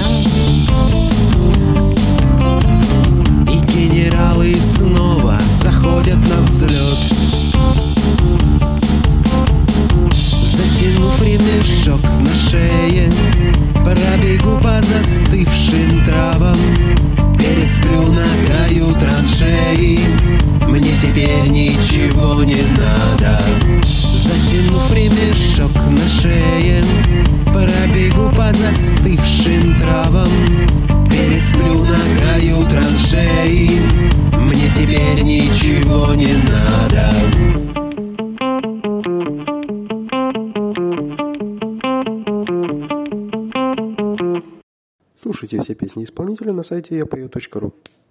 И генералы снова заходят на взлет. Затянув ремешок на шее, пробегу по застывшим травам, пересплю на краю траншеи. Мне теперь ничего не надо. Затянув ремешок на шее, пробегу по застывшим травам, пересплю на краю траншеи. Мне теперь ничего не надо. Слушайте все песни исполнителя на сайте yapою.ru.